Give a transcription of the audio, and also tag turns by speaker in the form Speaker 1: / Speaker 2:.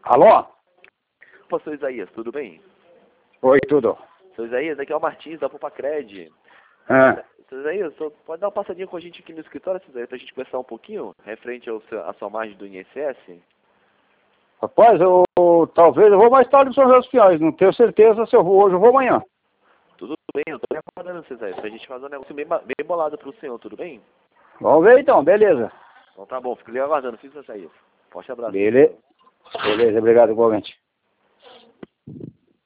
Speaker 1: Alô?
Speaker 2: Opa, seu Isaías, tudo bem?
Speaker 1: Oi, tudo.
Speaker 2: Seu Isaías, aqui é o Martins, da Pupacred.
Speaker 1: Ah,
Speaker 2: Seu Isaías, pode dar uma passadinha com a gente aqui no escritório, seu Isaías, pra gente conversar um pouquinho, referente à sua margem do INSS?
Speaker 1: rapaz, talvez eu vou mais tarde no São José dos Pinhais. Não tenho certeza se eu vou hoje ou vou amanhã.
Speaker 2: Tudo bem, eu tô me acomodando, seu Isaías, pra gente fazer um negócio bem bolado pro senhor, tudo bem?
Speaker 1: Vamos ver então, beleza.
Speaker 2: Então tá bom, fico lhe aguardando, fico, seu Isaías. Forte abraço.
Speaker 1: Beleza, obrigado igualmente.